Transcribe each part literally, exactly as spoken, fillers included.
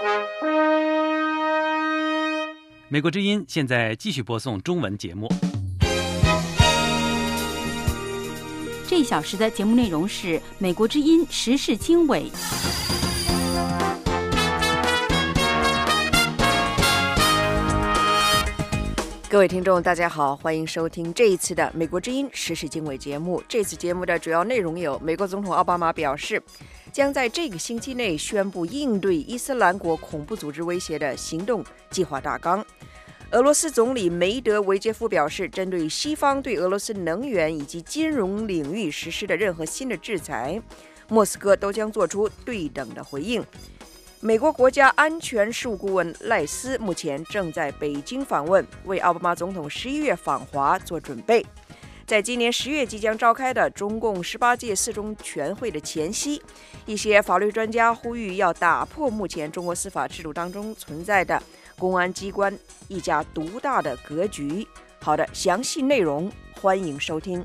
美国之音现在继续播送中文节目。 这一小时的节目内容是美国之音时事经纬。 各位听众大家好，欢迎收听这一次的美国之音时事经纬节目。这次节目的主要内容有：美国总统奥巴马表示将在这个星期内宣布应对伊斯兰国恐怖组织威胁的行动计划大纲；俄罗斯总理梅德韦杰夫表示，针对西方对俄罗斯能源以及金融领域实施的任何新的制裁，莫斯科都将做出对等的回应。美国国家安全事务顾问赖斯目前正在北京访问，为奥巴马总统十一月访华做准备。在今年十月即将召开的中共十八届四中全会的前夕，一些法律专家呼吁要打破目前中国司法制度当中存在的公安机关一家独大的格局。好的，详细内容欢迎收听。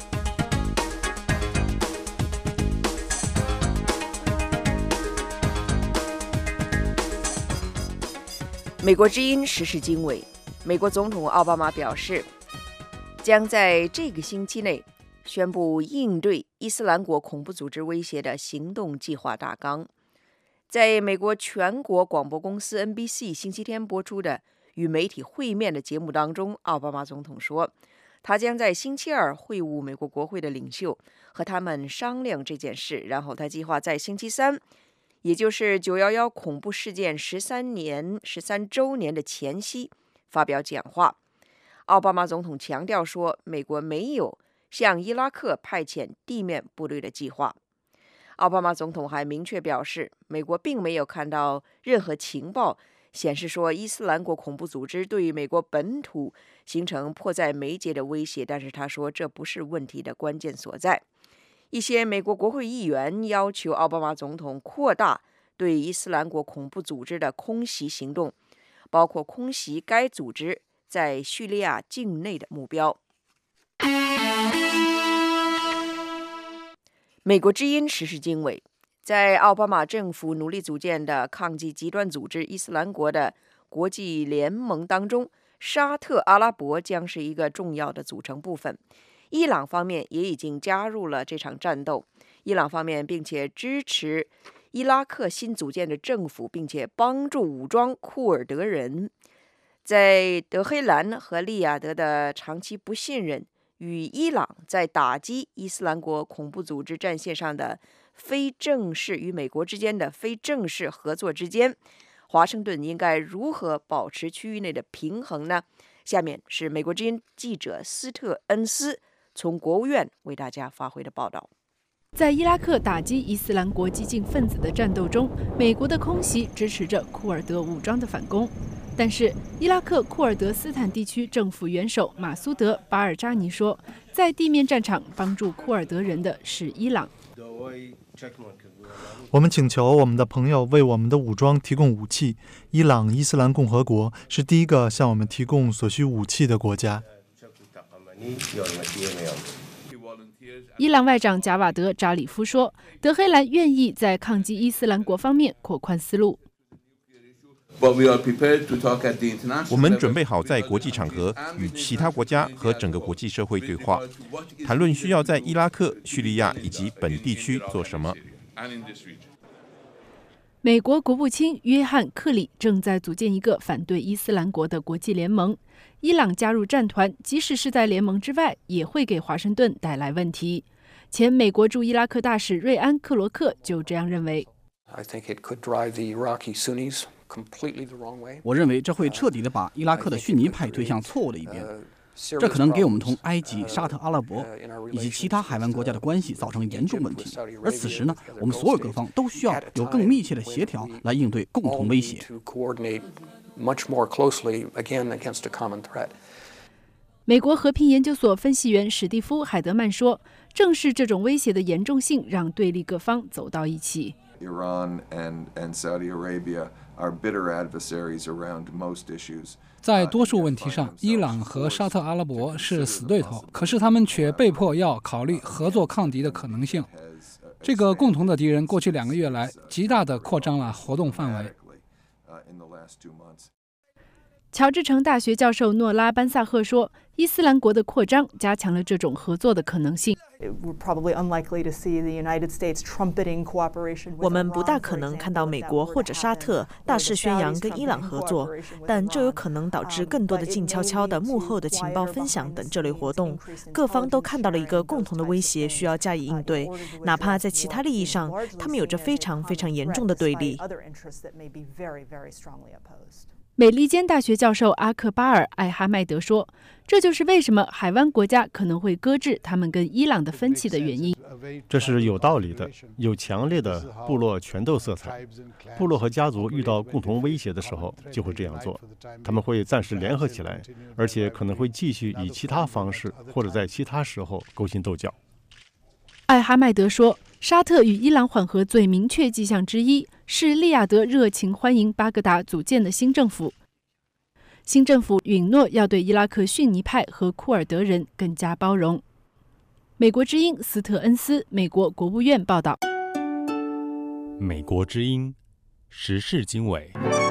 美国之音时事经纬，美国总统奥巴马表示，将在这个星期内宣布应对伊斯兰国恐怖组织威胁的行动计划大纲。在美国全国广播公司 N B C 星期天播出的与媒体会面的节目当中，奥巴马总统说，他将在星期二会晤美国国会的领袖，和他们商量这件事，然后他计划在星期三，也就是九一一恐怖事件十三年十三周年的前夕发表讲话。奥巴马总统强调说，美国没有向伊拉克派遣地面部队的计划。奥巴马总统还明确表示，美国并没有看到任何情报显示说伊斯兰国恐怖组织对于美国本土形成迫在眉睫的威胁，但是他说这不是问题的关键所在。一些美国国会议员要求奥巴马总统扩大对伊斯兰国恐怖组织的空袭行动，包括空袭该组织在叙利亚境内的目标。美国之音时事经纬，在奥巴马政府努力组建的抗击极端组织伊斯兰国的国际联盟当中，沙特阿拉伯将是一个重要的组成部分。伊朗方面也已经加入了这场战斗。伊朗方面并且支持伊拉克新组建的政府，并且帮助武装库尔德人。在德黑兰和利雅得的长期不信任与伊朗在打击伊斯兰国恐怖组织战线上的非正式与美国之间的非正式合作之间，华盛顿应该如何保持区域内的平衡呢？下面是美国之音记者斯特恩斯从国务院为大家发回的报道。 在伊拉克打击伊斯兰国激进分子的战斗中，美国的空袭支持着库尔德武装的反攻。但是，伊拉克库尔德斯坦地区政府元首马苏德·巴尔扎尼说，在地面战场帮助库尔德人的是伊朗。 我们请求我们的朋友为我们的武装提供武器。伊朗伊斯兰共和国是第一个向我们提供所需武器的国家。 伊朗外长贾瓦德·扎里夫说，德黑兰愿意在抗击伊斯兰国方面扩宽思路。 我们准备好在国际场合与其他国家和整个国际社会对话，谈论需要在伊拉克、叙利亚以及本地区做什么。 美国国务卿约翰·克里正在组建一个反对伊斯兰国的国际联盟。伊朗加入战团，即使是在联盟之外，也会给华盛顿带来问题。前美国驻伊拉克大使瑞安·克罗克就这样认为。 我认为这会彻底地把伊拉克的逊尼派推向错误的一边，这可能给我们同埃及、沙特阿拉伯以及其他海湾国家的关系造成严重问题。而此时呢，我们所有各方都需要有更密切的协调来应对共同威胁。 美国和平研究所分析员史蒂夫·海德曼说，正是这种威胁的严重性让对立各方走到一起。 在多数问题上，伊朗和沙特阿拉伯是死对头，可是他们却被迫要考虑合作抗敌的可能性。这个共同的敌人过去两个月来极大地扩张了活动范围。 乔治城大学教授诺拉·班萨赫说，伊斯兰国的扩张加强了这种合作的可能性。 我们不大可能看到美国或者沙特大肆宣扬跟伊朗合作，但这有可能导致更多的静悄悄的幕后的情报分享等这类活动。各方都看到了一个共同的威胁，需要加以应对，哪怕在其他利益上，他们有着非常非常严重的对立。 美利坚大学教授阿克巴尔·艾哈迈德说，这就是为什么海湾国家可能会搁置他们跟伊朗的分歧的原因。 这是有道理的，有强烈的部落权斗色彩。部落和家族遇到共同威胁的时候就会这样做，他们会暂时联合起来，而且可能会继续以其他方式或者在其他时候勾心斗角。 艾哈迈德说，沙特与伊朗缓和最明确迹象之一是利雅得热情欢迎巴格达组建的新政府。新政府允诺要对伊拉克逊尼派和库尔德人更加包容。美国之音斯特恩斯，美国国务院报道。 美国之音时事经纬。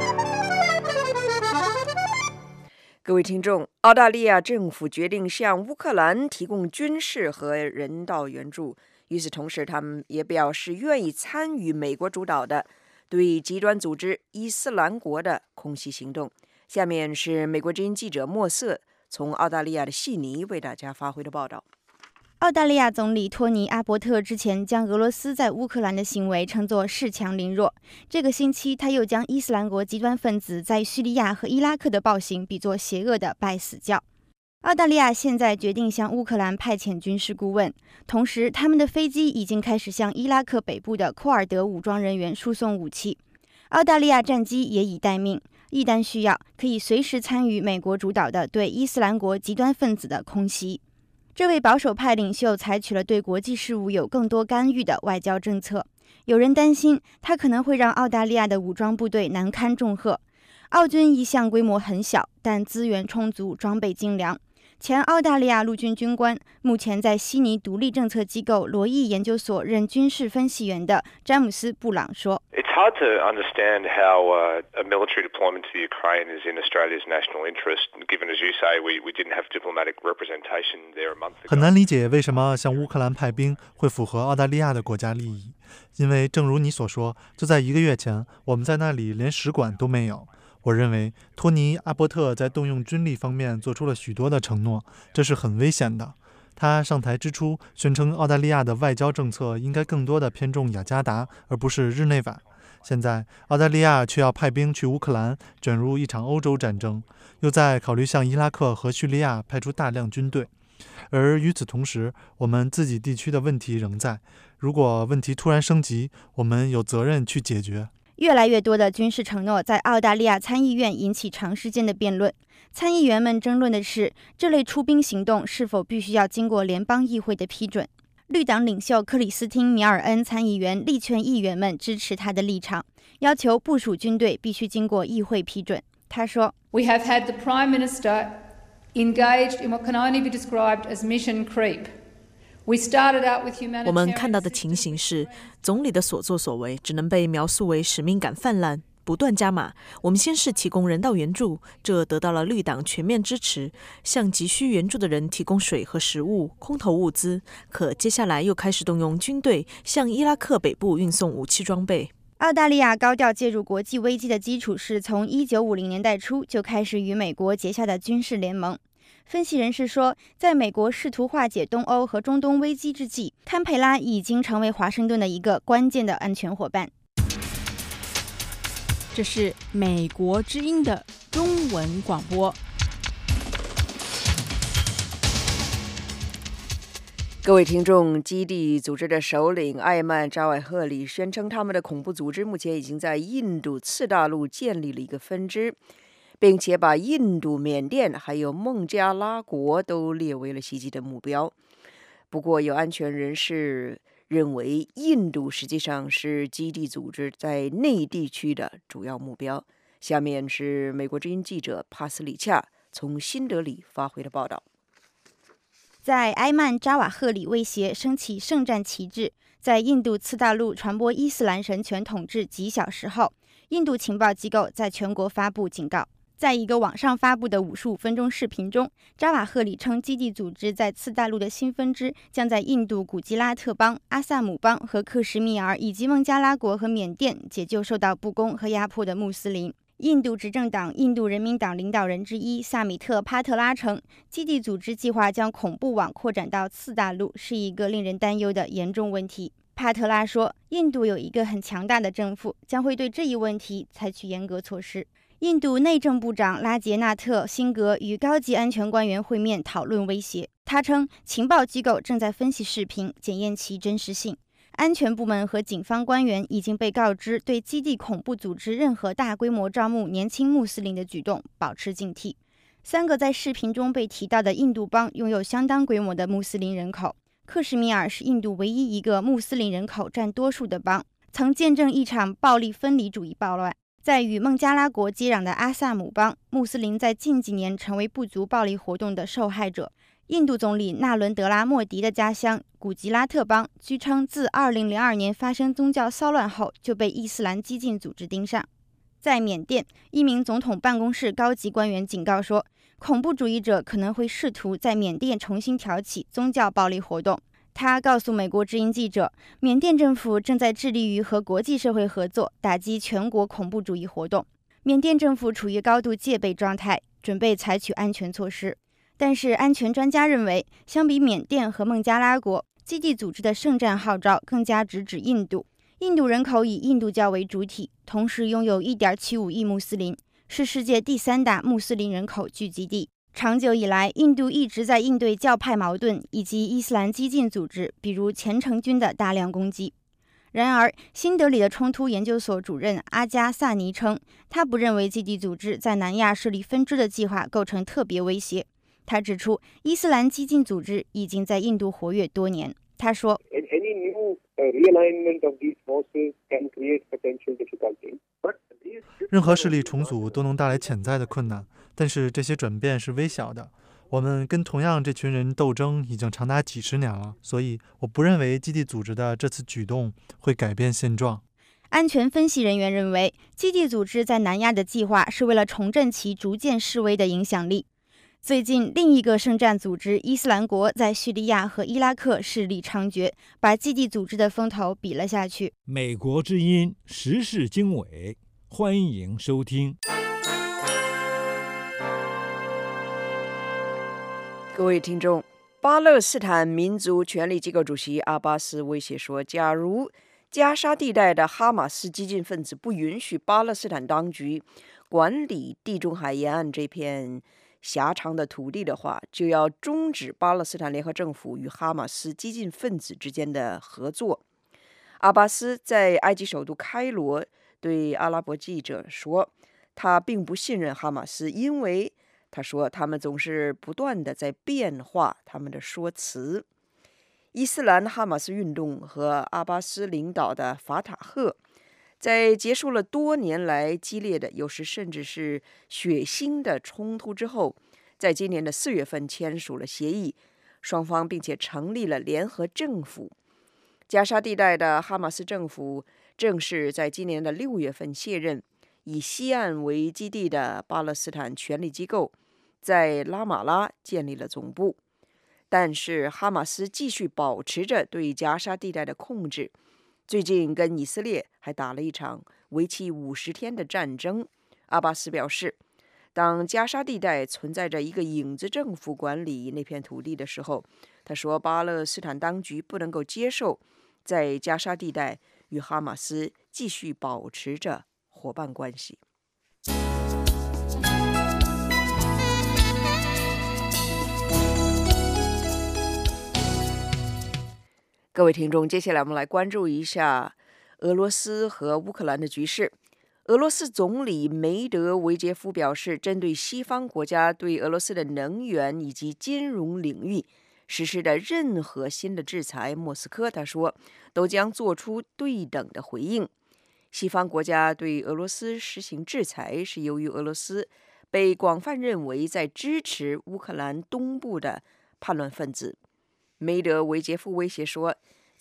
各位听众，澳大利亚政府决定向乌克兰提供军事和人道援助，与此同时，他们也表示愿意参与美国主导的对极端组织伊斯兰国的空袭行动。下面是美国之音记者莫瑟从澳大利亚的悉尼为大家发回的报道。 澳大利亚总理托尼·阿伯特之前将俄罗斯在乌克兰的行为称作恃强凌弱。这个星期，他又将伊斯兰国极端分子在叙利亚和伊拉克的暴行比作邪恶的拜死教。澳大利亚现在决定向乌克兰派遣军事顾问，同时他们的飞机已经开始向伊拉克北部的库尔德武装人员输送武器。澳大利亚战机也已待命，一旦需要，可以随时参与美国主导的对伊斯兰国极端分子的空袭。这位保守派领袖采取了对国际事务有更多干预的外交政策，有人担心他可能会让澳大利亚的武装部队难堪重荷。澳军一向规模很小，但资源充足，装备精良。前澳大利亚陆军军官，目前在悉尼独立政策机构罗伊研究所任军事分析员的詹姆斯·布朗说， It's hard to understand how uh, a military deployment to the Ukraine is in Australia's national interest, given, as you say, we, we didn't have diplomatic representation there a month ago. 很难理解为什么向乌克兰派兵会符合澳大利亚的国家利益，因为正如你所说，就在一个月前，我们在那里连使馆都没有。我认为托尼·阿伯特在动用军力方面做出了许多的承诺，这是很危险的。他上台之初宣称澳大利亚的外交政策应该更多的偏重雅加达，而不是日内瓦。现在澳大利亚却要派兵去乌克兰，卷入一场欧洲战争，又在考虑向伊拉克和叙利亚派出大量军队。而与此同时，我们自己地区的问题仍在，如果问题突然升级，我们有责任去解决。 越来越多的军事承诺在澳大利亚参议院引起长时间的辩论。参议员们争论的是，这类出兵行动是否必须要经过联邦议会的批准。绿党领袖克里斯汀·米尔恩参议员力劝议员们支持他的立场，要求部署军队必须经过议会批准。他说 We have had the Prime Minister engaged in what can only be described as mission creep. 我们看到的情形是，总理的所作所为只能被描述为使命感泛滥，不断加码。我们先是提供人道援助，这得到了绿党全面支持，向急需援助的人提供水和食物、空投物资。可接下来又开始动用军队，向伊拉克北部运送武器装备。 澳大利亚高调介入国际危机的基础是从一九五零年代初就开始与美国结下的军事联盟。分析人士说，在美国试图化解东欧和中东危机之际，堪培拉已经成为华盛顿的一个关键的安全伙伴。 这是美国之音的中文广播。 各位听众，基地组织的首领艾曼·扎瓦赫里宣称，他们的恐怖组织目前已经在印度次大陆建立了一个分支，并且把印度、缅甸还有孟加拉国都列为了袭击的目标。不过，有安全人士认为，印度实际上是基地组织在内地区的主要目标。下面是美国之音记者帕斯里恰从新德里发回的报道。 在埃曼扎瓦赫里威胁升起圣战旗帜， 在印度次大陆传播伊斯兰神权统治几小时后，印度情报机构在全国发布警告。在一个网上发布的五十五分钟视频中，扎瓦赫里称基地组织在次大陆的新分支将在印度古吉拉特邦、阿萨姆邦和克什米尔以及孟加拉国和缅甸解救受到不公和压迫的穆斯林。印度执政党印度人民党领导人之一萨米特·帕特拉称，基地组织计划将恐怖网扩展到次大陆是一个令人担忧的严重问题。帕特拉说，印度有一个很强大的政府，将会对这一问题采取严格措施。印度内政部长拉杰纳特·辛格与高级安全官员会面讨论威胁。他称，情报机构正在分析视频，检验其真实性。安全部门和警方官员已经被告知对基地恐怖组织任何大规模招募年轻穆斯林的举动保持警惕。三个在视频中被提到的印度邦拥有相当规模的穆斯林人口。克什米尔是印度唯一一个穆斯林人口占多数的邦，曾见证一场暴力分离主义暴乱。在与孟加拉国接壤的阿萨姆邦，穆斯林在近几年成为部族暴力活动的受害者。印度总理纳伦德拉·莫迪的家乡古吉拉特邦，据称自二零零二年发生宗教骚乱后就被伊斯兰激进组织盯上。在缅甸，一名总统办公室高级官员警告说，恐怖主义者可能会试图在缅甸重新挑起宗教暴力活动。他告诉美国之音记者，缅甸政府正在致力于和国际社会合作，打击全国恐怖主义活动。缅甸政府处于高度戒备状态，准备采取安全措施。但是安全专家认为，相比缅甸和孟加拉国，基地组织的圣战号召更加直指印度。印度人口以印度教为主体，同时拥有 一点七五亿穆斯林，是世界第三大穆斯林人口聚集地。长久以来，印度一直在应对教派矛盾以及伊斯兰激进组织，比如虔诚军的大量攻击。然而，新德里的冲突研究所主任阿加萨尼称，他不认为基地组织在南亚设立分支的计划构成特别威胁。他指出，伊斯兰激进组织已经在印度活跃多年。他说， 任何势力重组都能带来潜在的困难，但是这些转变是微小的。我们跟同样这群人斗争已经长达几十年了，所以我不认为基地组织的这次举动会改变现状。 安全分析人员认为，基地组织在南亚的计划是为了重振其逐渐式微的影响力。最近，另一个圣战组织伊斯兰国在叙利亚和伊拉克势力猖獗，把基地组织的风头比了下去。 美国之音时事经纬，欢迎收听。 各位听众，巴勒斯坦民族权力机构主席阿巴斯威胁说，假如加沙地带的哈马斯激进分子不允许巴勒斯坦当局管理地中海沿岸这片狭长的土地的话，就要终止巴勒斯坦联合政府与哈马斯激进分子之间的合作。阿巴斯在埃及首都开罗对阿拉伯记者说，他并不信任哈马斯，因为他说他们总是不断的在变化他们的说辞。伊斯兰哈马斯运动和阿巴斯领导的法塔赫在结束了多年来激烈的，有时甚至是血腥的冲突之后，在今年的四月份签署了协议，双方并且成立了联合政府。加沙地带的哈马斯政府正式在今年的六月份卸任，以西岸为基地的巴勒斯坦权力机构在拉马拉建立了总部。但是哈马斯继续保持着对加沙地带的控制，最近跟以色列还打了一场为期五十天的战争。阿巴斯表示，当加沙地带存在着一个影子政府管理那片土地的时候，他说巴勒斯坦当局不能够接受在加沙地带与哈马斯继续保持着伙伴关系。各位听众，接下来我们来关注一下俄罗斯和乌克兰的局势。俄罗斯总理梅德韦杰夫表示，针对西方国家对俄罗斯的能源以及金融领域实施的任何新的制裁，莫斯科他说都将做出对等的回应。西方国家对俄罗斯实行制裁，是由于俄罗斯被广泛认为在支持乌克兰东部的叛乱分子。梅德韦杰夫威胁说，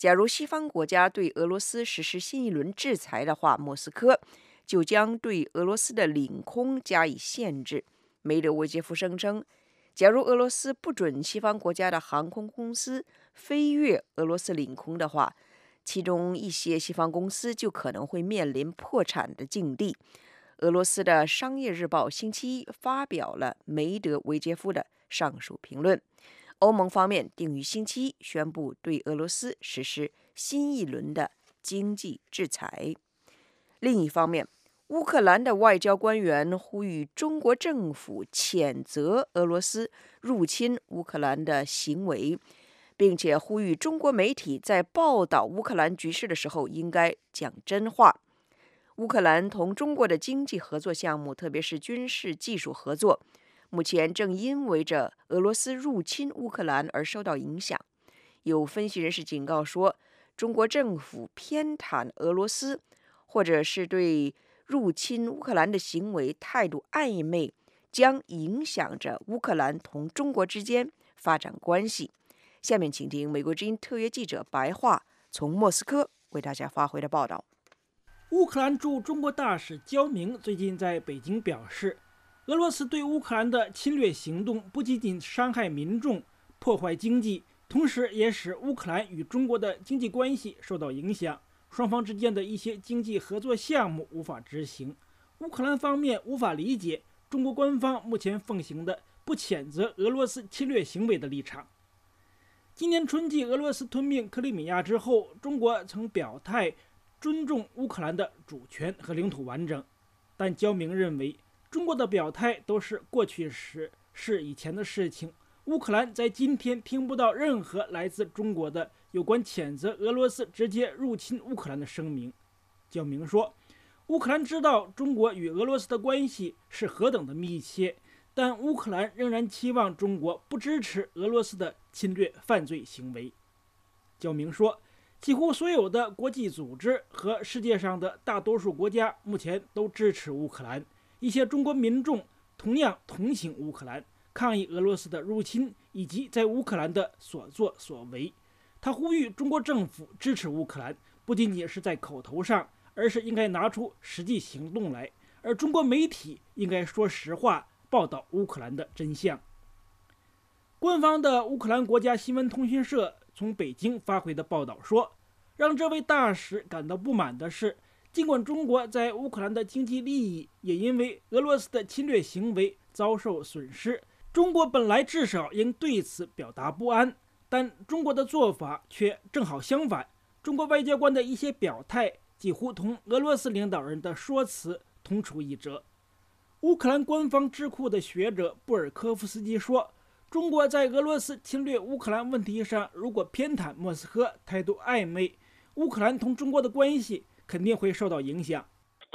假如西方国家对俄罗斯实施新一轮制裁的话，莫斯科就将对俄罗斯的领空加以限制。梅德韦杰夫声称，假如俄罗斯不准西方国家的航空公司飞越俄罗斯领空的话，其中一些西方公司就可能会面临破产的境地。俄罗斯的《商业日报》星期一发表了梅德韦杰夫的上述评论。欧盟方面定于星期一宣布对俄罗斯实施新一轮的经济制裁。另一方面，乌克兰的外交官员呼吁中国政府谴责俄罗斯入侵乌克兰的行为，并且呼吁中国媒体在报道乌克兰局势的时候应该讲真话。乌克兰同中国的经济合作项目，特别是军事技术合作，目前正因为着俄罗斯入侵乌克兰而受到影响。有分析人士警告说，中国政府偏袒俄罗斯，或者是对入侵乌克兰的行为态度暧昧，将影响着乌克兰同中国之间发展关系。下面请听美国之音特约记者白桦从莫斯科为大家发回的报道。 乌克兰驻中国大使焦明最近在北京表示，俄罗斯对乌克兰的侵略行动不仅仅伤害民众、破坏经济，同时也使乌克兰与中国的经济关系受到影响，双方之间的一些经济合作项目无法执行。乌克兰方面无法理解中国官方目前奉行的不谴责俄罗斯侵略行为的立场。今年春季俄罗斯吞并克里米亚之后，中国曾表态尊重乌克兰的主权和领土完整，但焦明认为中国的表态都是过去时，是以前的事情。乌克兰在今天听不到任何来自中国的有关谴责俄罗斯直接入侵乌克兰的声明。焦明说，乌克兰知道中国与俄罗斯的关系是何等的密切，但乌克兰仍然期望中国不支持俄罗斯的侵略犯罪行为。焦明说，几乎所有的国际组织和世界上的大多数国家目前都支持乌克兰，一些中国民众同样同情乌克兰，抗议俄罗斯的入侵以及在乌克兰的所作所为。他呼吁中国政府支持乌克兰，不仅仅是在口头上，而是应该拿出实际行动来，而中国媒体应该说实话，报道乌克兰的真相。官方的乌克兰国家新闻通讯社从北京发回的报道说，让这位大使感到不满的是，尽管中国在乌克兰的经济利益也因为俄罗斯的侵略行为遭受损失，中国本来至少应对此表达不安，但中国的做法却正好相反。中国外交官的一些表态几乎同俄罗斯领导人的说辞同出一辙。乌克兰官方智库的学者布尔科夫斯基说，中国在俄罗斯侵略乌克兰问题上如果偏袒莫斯科，态度暧昧，乌克兰同中国的关系肯定会受到影响。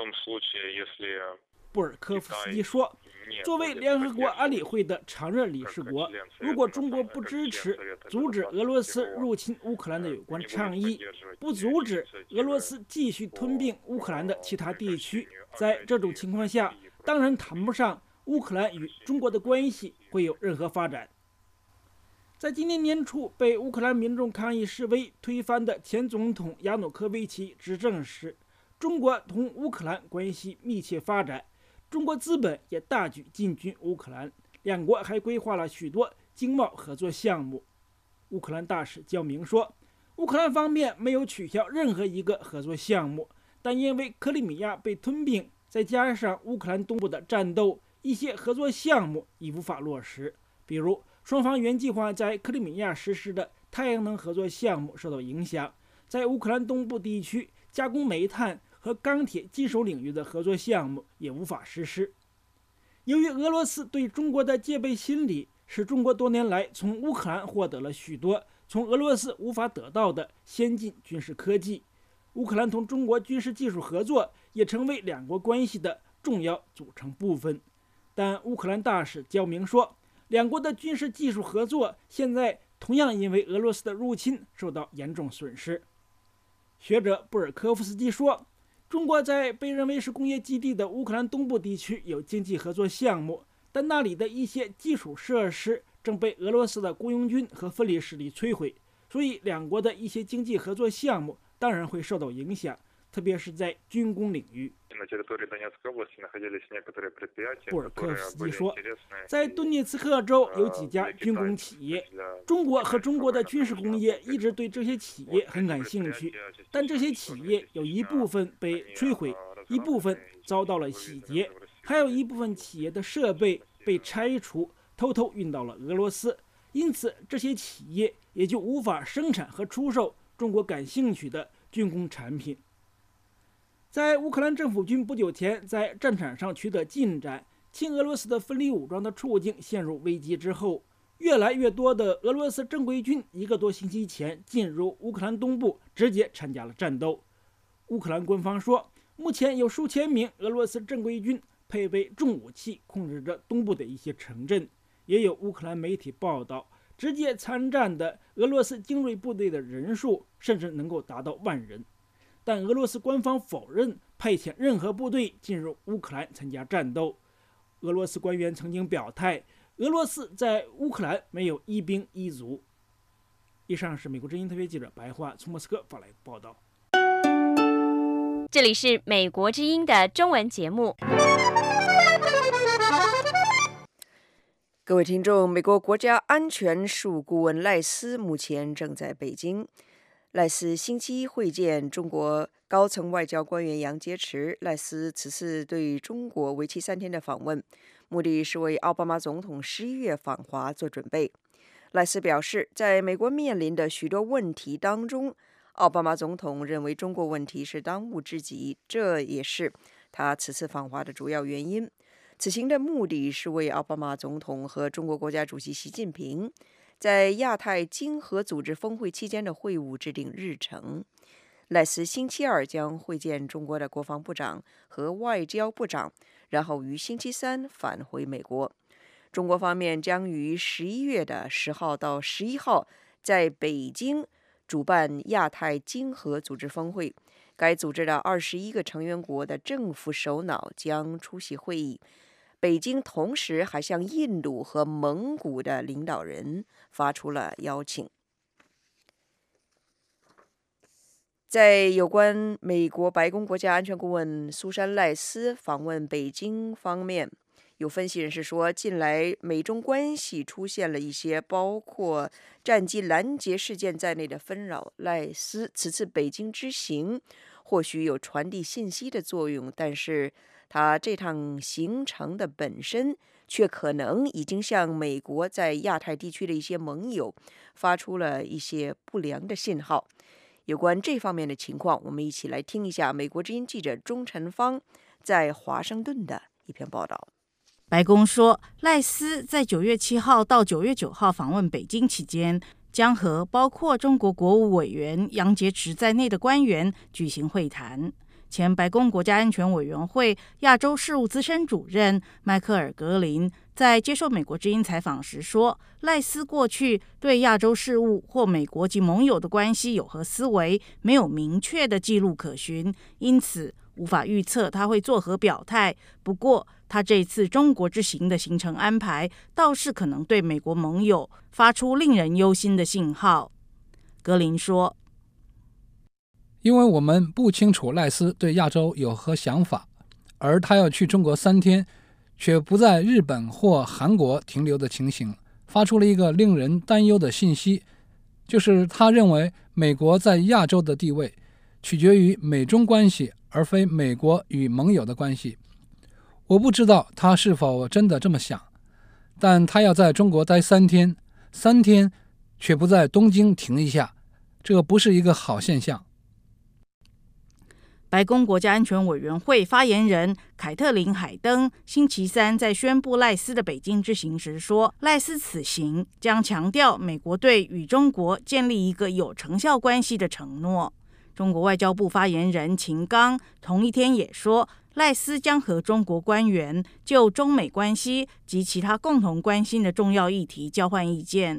布尔科夫斯基说，作为联合国安理会的常任理事国，如果中国不支持阻止俄罗斯入侵乌克兰的有关倡议，不阻止俄罗斯继续吞并乌克兰的其他地区，在这种情况下，当然谈不上乌克兰与中国的关系会有任何发展。在今年年初被乌克兰民众抗议示威推翻的前总统亚努科维奇执政时，中国同乌克兰关系密切发展，中国资本也大举进军乌克兰，两国还规划了许多经贸合作项目。乌克兰大使焦明说，乌克兰方面没有取消任何一个合作项目，但因为克里米亚被吞并，再加上乌克兰东部的战斗，一些合作项目已无法落实。比如双方原计划在克里米亚实施的太阳能合作项目受到影响，在乌克兰东部地区加工煤炭和钢铁金属领域的合作项目也无法实施。由于俄罗斯对中国的戒备心理，使中国多年来从乌克兰获得了许多从俄罗斯无法得到的先进军事科技。乌克兰同中国军事技术合作也成为两国关系的重要组成部分。但乌克兰大使焦明说，两国的军事技术合作现在同样因为俄罗斯的入侵受到严重损失。学者布尔科夫斯基说，中国在被认为是工业基地的乌克兰东部地区有经济合作项目，但那里的一些基础设施正被俄罗斯的雇佣军和分离势力摧毁。 所以两国的一些经济合作项目当然会受到影响，特别是在军工领域。布尔科夫斯基说，在顿涅茨克州有几家军工企业，中国和中国的军事工业一直对这些企业很感兴趣，但这些企业有一部分被摧毁，一部分遭到了洗劫，还有一部分企业的设备被拆除，偷偷运到了俄罗斯，因此这些企业也就无法生产和出售中国感兴趣的军工产品。在乌克兰政府军不久前在战场上取得进展，亲俄罗斯的分离武装的处境陷入危机之后，越来越多的俄罗斯正规军一个多星期前进入乌克兰东部，直接参加了战斗。乌克兰官方说，目前有数千名俄罗斯正规军配备重武器，控制着东部的一些城镇。也有乌克兰媒体报道，直接参战的俄罗斯精锐部队的人数甚至能够达到万人。但俄罗斯官方否认派遣任何部队进入乌克兰参加战斗。俄罗斯官员曾经表态，俄罗斯在乌克兰没有一兵一卒。以上是美国之音特别记者白桦从莫斯科发来的报道。 这里是美国之音的中文节目。 各位听众，美国国家安全事务顾问赖斯目前正在北京。赖斯星期一会见中国高层外交官员杨洁篪。赖斯此次对中国为期三天的访问，目的是为奥巴马总统十一月访华做准备。赖斯表示，在美国面临的许多问题当中，奥巴马总统认为中国问题是当务之急，这也是他此次访华的主要原因。此行的目的是为奥巴马总统和中国国家主席习近平在亚太经合组织峰会期间的会晤制定日程。赖斯星期二将会见中国的国防部长和外交部长，然后于星期三返回美国。中国方面将于十一月的十号到十一号在北京主办亚太经合组织峰会，该组织的二十一个成员国的政府首脑将出席会议。北京同时还向印度和蒙古的领导人发出了邀请。在有关美国白宫国家安全顾问苏珊·赖斯访问北京方面，有分析人士说，近来美中关系出现了一些包括战机拦截事件在内的纷扰。赖斯此次北京之行或许有传递信息的作用，但是他这趟行程的本身却可能已经向美国在亚太地区的一些盟友发出了一些不良的信号。有关这方面的情况，我们一起来听一下美国之音记者钟晨芳在华盛顿的一篇报道。 白宫说，赖斯在九月七号到九月九号访问北京期间，将和包括中国国务委员杨洁篪在内的官员举行会谈。前白宫国家安全委员会亚洲事务资深主任迈克尔·格林在接受美国之音采访时说，赖斯过去对亚洲事务或美国及盟友的关系有何思维没有明确的记录可循，因此无法预测他会作何表态。不过他这次中国之行的行程安排倒是可能对美国盟友发出令人忧心的信号。格林说， 因为我们不清楚赖斯对亚洲有何想法，而他要去中国三天，却不在日本或韩国停留的情形，发出了一个令人担忧的信息，就是他认为美国在亚洲的地位取决于美中关系，而非美国与盟友的关系。我不知道他是否真的这么想，但他要在中国待三天，三天却不在东京停一下，这不是一个好现象。 白宫国家安全委员会发言人凯特琳·海登星期三在宣布赖斯的北京之行时说，赖斯此行将强调美国对与中国建立一个有成效关系的承诺。中国外交部发言人秦刚同一天也说，赖斯将和中国官员就中美关系及其他共同关心的重要议题交换意见。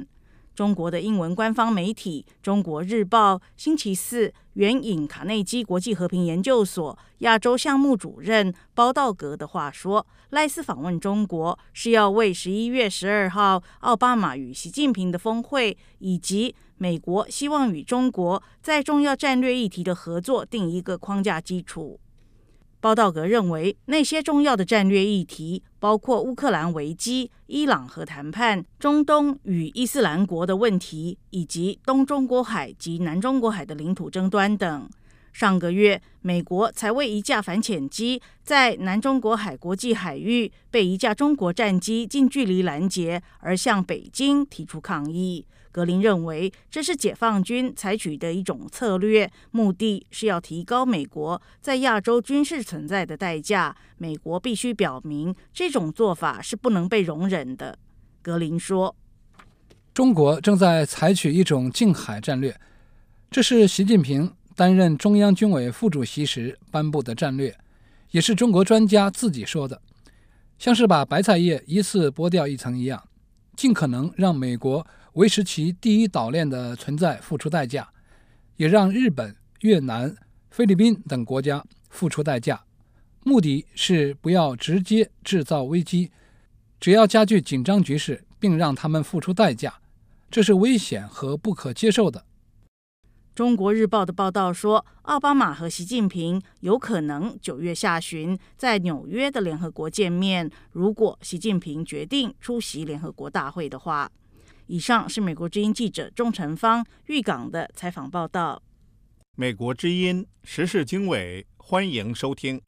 中国的英文官方媒体《中国日报》星期四援引卡内基国际和平研究所亚洲项目主任包道格的话说，赖斯访问中国是要为十一月十二号奥巴马与习近平的峰会，以及美国希望与中国在重要战略议题的合作定一个框架基础。包道格认为，那些重要的战略议题包括乌克兰危机、伊朗核谈判、中东与伊斯兰国的问题，以及东中国海及南中国海的领土争端等。上个月，美国才为一架反潜机在南中国海国际海域被一架中国战机近距离拦截，而向北京提出抗议。格林认为，这是解放军采取的一种策略，目的是要提高美国在亚洲军事存在的代价。美国必须表明，这种做法是不能被容忍的。格林说， 中国正在采取一种近海战略，这是习近平担任中央军委副主席时颁布的战略，也是中国专家自己说的，像是把白菜叶一次剥掉一层一样，尽可能让美国维持其第一岛链的存在付出代价，也让日本、越南、菲律宾等国家付出代价。目的是不要直接制造危机，只要加剧紧张局势，并让他们付出代价，这是危险和不可接受的。 中国日报的报道说，奥巴马和习近平有可能九月下旬在纽约的联合国见面，如果习近平决定出席联合国大会的话。以上是美国之音记者钟成芳预港的采访报道。 美国之音时事经纬，欢迎收听。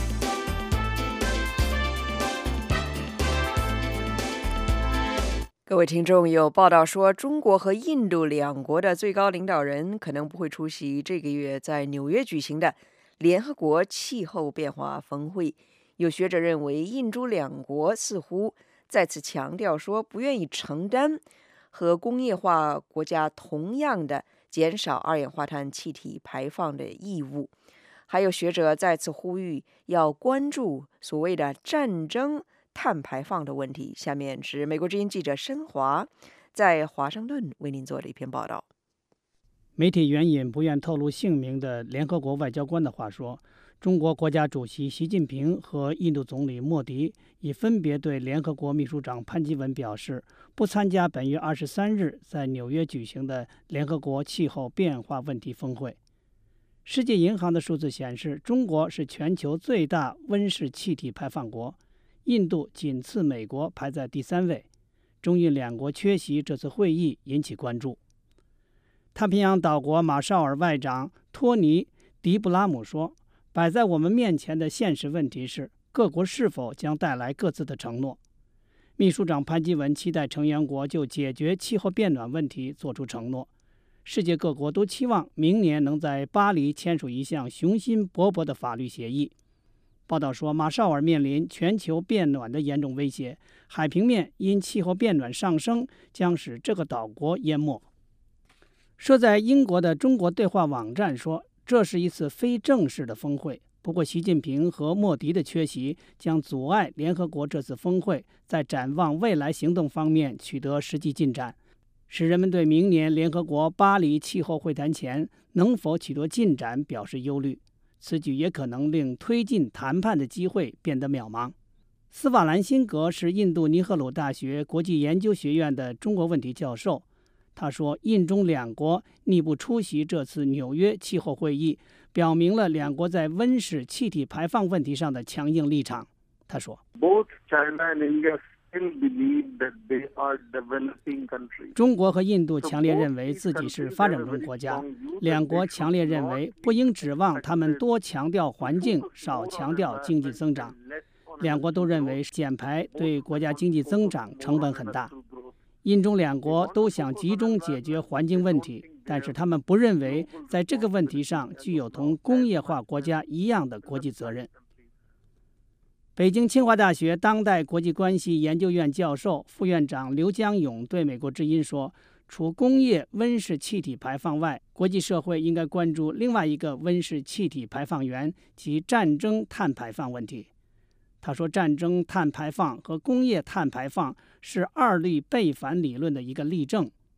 各位听众，有报道说，中国和印度两国的最高领导人可能不会出席这个月在纽约举行的联合国气候变化峰会。有学者认为，印珠两国似乎再次强调说不愿意承担和工业化国家同样的减少二氧化碳气体排放的义务。还有学者再次呼吁要关注所谓的战争碳排放的问题。下面是美国之音记者申华在华盛顿为您做的一篇报道。 媒体援引不愿透露姓名的联合国外交官的话说，中国国家主席习近平和印度总理莫迪已分别对联合国秘书长潘基文表示，不参加本月二十三日在纽约举行的联合国气候变化问题峰会。世界银行的数字显示，中国是全球最大温室气体排放国，印度仅次美国排在第三位。中印两国缺席这次会议引起关注。太平洋岛国马绍尔外长托尼·迪布拉姆说，摆在我们面前的现实问题是，各国是否将带来各自的承诺。秘书长潘基文期待成员国就解决气候变暖问题做出承诺。世界各国都期望明年能在巴黎签署一项雄心勃勃的法律协议。报道说，马绍尔面临全球变暖的严重威胁，海平面因气候变暖上升将使这个岛国淹没。设在英国的中国对话网站说，这是一次非正式的峰会，不过习近平和莫迪的缺席将阻碍联合国这次峰会在展望未来行动方面取得实际进展，使人们对明年联合国巴黎气候会谈前能否取得进展表示忧虑。此举也可能令推进谈判的机会变得渺茫。斯瓦兰辛格是印度尼赫鲁大学国际研究学院的中国问题教授。他说，印中两国逆不出席这次纽约气候会议，表明了两国在温室气体排放问题上的强硬立场。他说， Both China and India still believe that they are developing countries. 中国和印度强烈认为自己是发展中国家，两国强烈认为不应指望他们多强调环境，少强调经济增长。两国都认为减排对国家经济增长成本很大。印中两国都想集中解决环境问题，但是他们不认为在这个问题上具有同工业化国家一样的国际责任。北京清华大学当代国际关系研究院教授、副院长刘江勇对美国之音说，除工业温室气体排放外，国际社会应该关注另外一个温室气体排放源及战争碳排放问题。他说，战争碳排放和工业碳排放是二律背反理论的一个例证。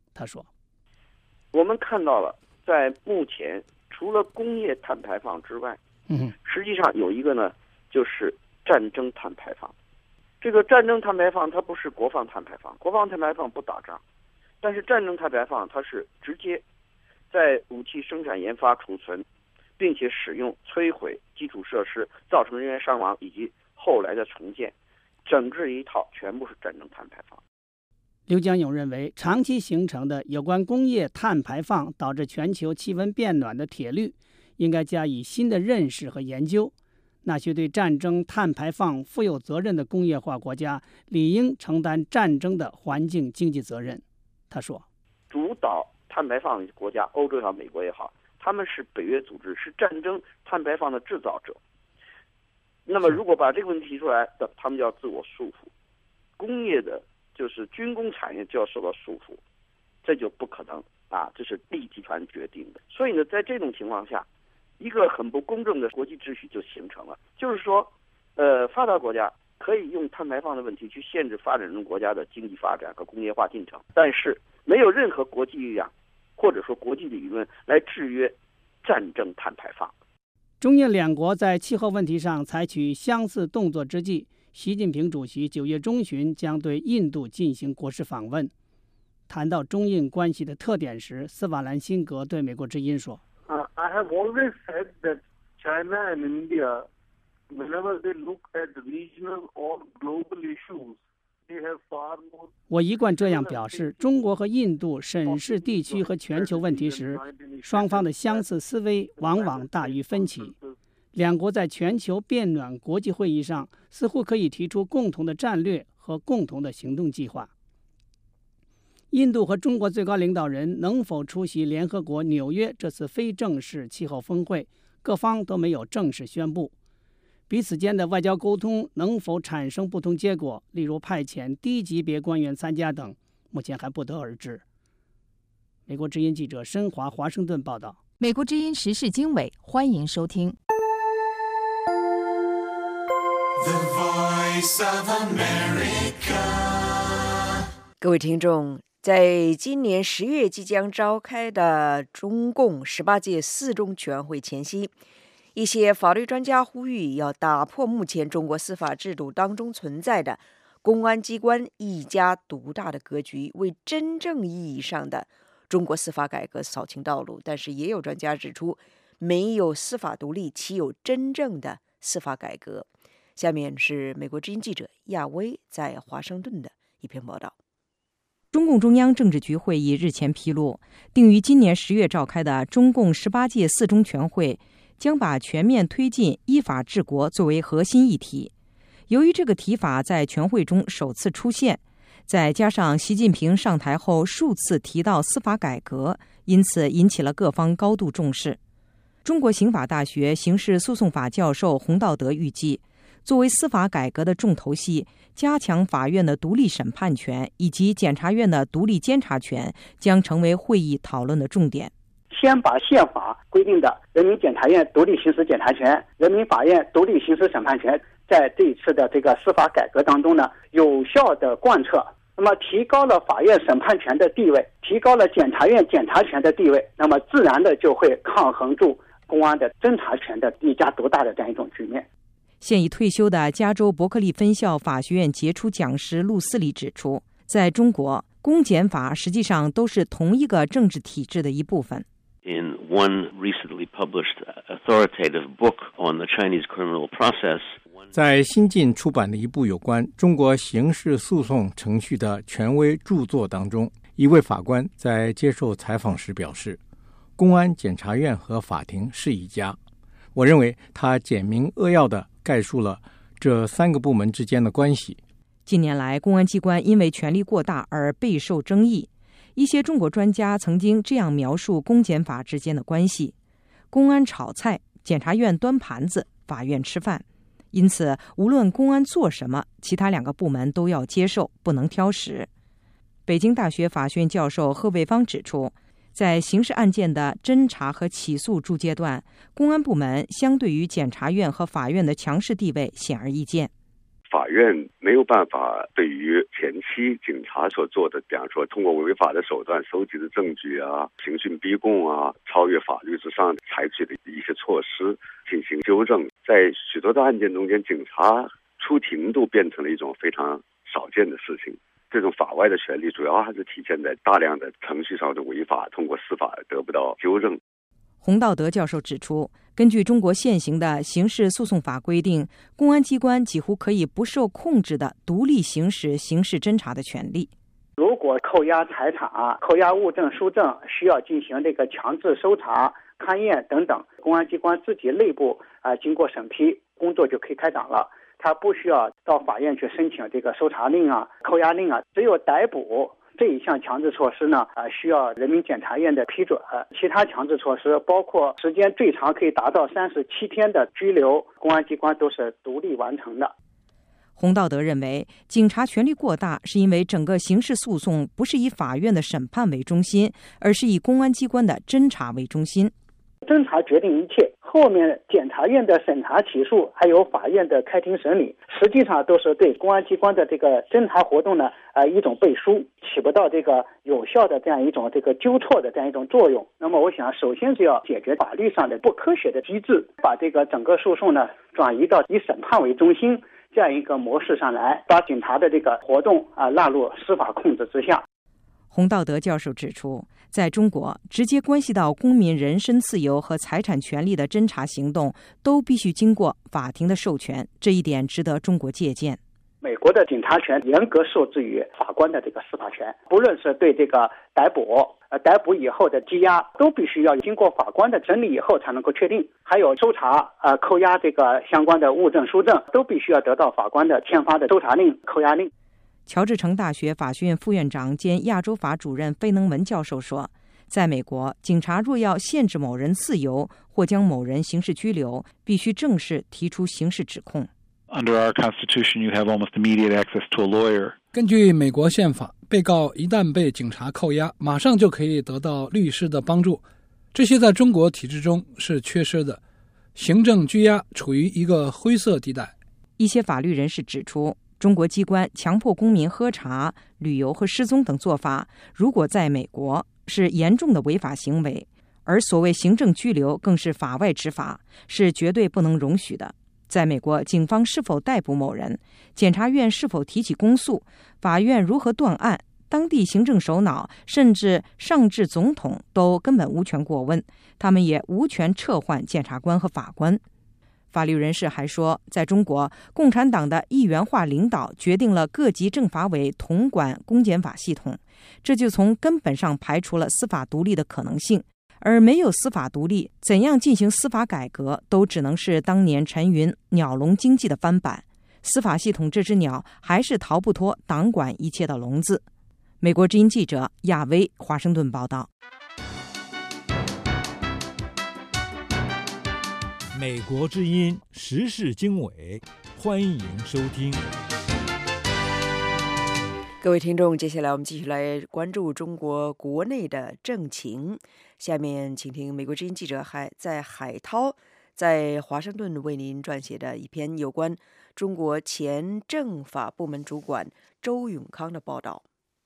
他说：“ 我们看到了，在目前除了工业碳排放之外， 嗯， 实际上有一个呢，就是战争碳排放。这个战争碳排放它不是国防碳排放，国防碳排放不打仗，但是战争碳排放它是直接在武器生产、研发、储存，并且使用、摧毁基础设施，造成人员伤亡以及后来的重建，整个一套全部是战争碳排放。” 刘江勇认为，长期形成的有关工业碳排放导致全球气温变暖的铁律，应该加以新的认识和研究。那些对战争碳排放负有责任的工业化国家，理应承担战争的环境经济责任。他说：“ 主导碳排放的国家，欧洲也好，美国也好，他们是北约组织，是战争碳排放的制造者。那么，如果把这个问题提出来，他们就要自我束缚，工业的。就是军工产业就要受到束缚，这就不可能啊！这是利益集团决定的。所以呢，在这种情况下，一个很不公正的国际秩序就形成了。就是说，呃，发达国家可以用碳排放的问题去限制发展中国家的经济发展和工业化进程，但是没有任何国际力量或者说国际理论来制约战争碳排放。 中印两国在气候问题上采取相似动作之际，习近平主席九月中旬将对印度进行国事访问。谈到中印关系的特点时，斯瓦兰辛格对美国之音说：“ uh, I have always said that China and India, whenever they look at regional or global issues, they have far more。” 我一贯这样表示，中国和印度审视地区和全球问题时，双方的相似思维往往大于分歧。两国在全球变暖国际会议上似乎可以提出共同的战略和共同的行动计划。印度和中国最高领导人能否出席联合国纽约这次非正式气候峰会，各方都没有正式宣布。彼此间的外交沟通能否产生不同结果，例如派遣低级别官员参加等，目前还不得而知。美国之音记者申华华盛顿报道。 美国之音时事经纬，欢迎收听。 The Voice of America。 各位听众，在今年十月即将召开的中共十八届四中全会前夕，一些法律专家呼吁要打破目前中国司法制度当中存在的公安机关一家独大的格局，为真正意义上的中国司法改革扫清道路。但是也有专家指出，没有司法独立，岂有真正的司法改革？下面是美国之音记者亚威在华盛顿的一篇报道。 中共中央政治局会议日前披露，定于今年十月召开的中共十八届四中全会将把全面推进依法治国作为核心议题。由于这个提法在全会中首次出现，再加上习近平上台后数次提到司法改革，因此引起了各方高度重视。中国刑法大学刑事诉讼法教授洪道德预计，作为司法改革的重头戏，加强法院的独立审判权以及检察院的独立监察权将成为会议讨论的重点。 先把宪法规定的人民检察院独立行使检察权、人民法院独立行使审判权，在这一次的这个司法改革当中呢，有效的贯彻，那么提高了法院审判权的地位，提高了检察院检察权的地位，那么自然的就会抗衡住公安的侦查权的一家独大的这样一种局面。 现已退休的加州伯克利分校法学院杰出讲师陆斯里指出，在中国，公检法实际上都是同一个政治体制的一部分。 In one recently published authoritative book on the Chinese criminal process， 在新近出版的一部有关中国刑事诉讼程序的权威著作当中，一位法官在接受采访时表示，公安、检察院和法庭是一家。我认为他简明扼要地概述了这三个部门之间的关系。 近年来，公安机关因为权力过大而备受争议。一些中国专家曾经这样描述公检法之间的关系：公安炒菜，检察院端盘子，法院吃饭。因此，无论公安做什么，其他两个部门都要接受，不能挑食。北京大学法学院教授贺卫方指出，在刑事案件的侦查和起诉诸阶段，公安部门相对于检察院和法院的强势地位显而易见。 法法院没有办法对于前期警察所做的，比方说通过违法的手段收集的证据啊、刑讯逼供啊、超越法律之上采取的一些措施进行纠正。在许多的案件中间，警察出庭都变成了一种非常少见的事情。这种法外的权利主要还是体现在大量的程序上的违法通过司法得不到纠正。 洪道德教授指出，根据中国现行的刑事诉讼法规定，公安机关几乎可以不受控制的独立行使刑事侦查的权利。 如果扣押财产、扣押物证、书证需要进行这个强制搜查、勘验等等，公安机关自己内部啊、呃、经过审批，工作就可以开展了。他不需要到法院去申请这个搜查令啊、扣押令啊，只有逮捕这一项强制措施呢，啊、呃，需要人民检察院的批准。其他强制措施，包括时间最长可以达到三十七天的拘留，公安机关都是独立完成的。 洪道德认为，警察权力过大，是因为整个刑事诉讼不是以法院的审判为中心，而是以公安机关的侦查为中心。 侦查决定一切，后面检察院的审查起诉，还有法院的开庭审理，实际上都是对公安机关的这个侦查活动呢，呃，一种背书，起不到这个有效的这样一种这个纠错的这样一种作用。那么，我想首先是要解决法律上的不科学的机制，把这个整个诉讼呢转移到以审判为中心这样一个模式上来，把警察的这个活动啊纳入司法控制之下。 洪道德教授指出，在中国，直接关系到公民人身自由和财产权利的侦查行动，都必须经过法庭的授权，这一点值得中国借鉴。 美国的警察权严格受制于法官的这个司法权，不论是对这个逮捕、呃逮捕以后的羁押，都必须要经过法官的审理以后才能够确定；还有搜查、呃扣押这个相关的物证、书证，都必须要得到法官的签发的搜查令、扣押令。 乔治城大学法学院副院长兼亚洲法主任费能文教授说，在美国，警察若要限制某人自由或将某人刑事拘留，必须正式提出刑事指控。 Under our Constitution, you have almost immediate access to a lawyer. 根据美国宪法，被告一旦被警察扣押，马上就可以得到律师的帮助。这些在中国体制中是缺失的。行政拘押处于一个灰色地带。 一些法律人士指出，中国机关强迫公民喝茶、旅游和失踪等做法，如果在美国是严重的违法行为，而所谓行政拘留更是法外之法，是绝对不能容许的。在美国，警方是否逮捕某人，检察院是否提起公诉，法院如何断案，当地行政首脑甚至上至总统都根本无权过问，他们也无权撤换检察官和法官。法律人士还说，在中国，共产党的一元化领导决定了各级政法委统管公检法系统，这就从根本上排除了司法独立的可能性。而没有司法独立，怎样进行司法改革，都只能是当年陈云鸟笼经济的翻版。司法系统这只鸟还是逃不脱党管一切的笼子。美国之音记者亚薇华盛顿报道。 美国之音时事经纬，欢迎收听。 各位听众，接下来我们继续来关注中国国内的政情。下面请听美国之音记者海在海涛在华盛顿为您撰写的一篇有关中国前政法部门主管周永康的报道。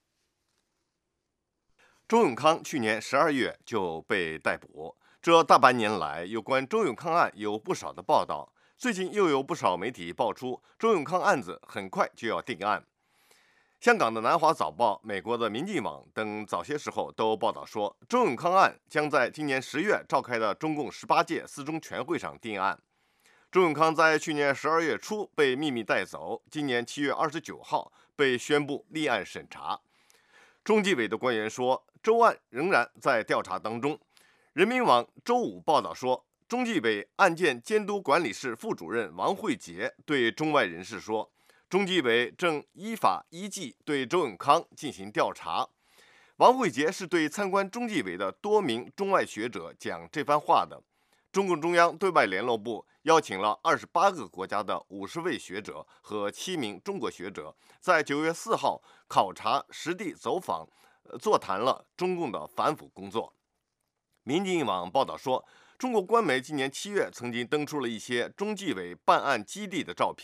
周永康去年十二月就被逮捕，这大半年来，有关周永康案有不少的报道。最近又有不少媒体爆出，周永康案子很快就要定案。香港的南华早报、美国的民进网等早些时候都报道说，周永康案将在今年十月召开的中共十八届四中全会上定案。周永康在去年十二月初被秘密带走，今年七月二十九号被宣布立案审查。中纪委的官员说，周案仍然在调查当中。人民网周五报道说，中纪委案件监督管理室副主任王慧杰对中外人士说，中纪委正依法依纪对周永康进行调查。王慧杰是对参观中纪委的多名中外学者讲这番话的。中共中央对外联络部邀请了二十八个国家的五十位学者和七名中国学者，在九月四号考察实地走访，座谈了中共的反腐工作。民进网报道说，中国官媒今年七月曾经登出了一些中纪委办案基地的照片，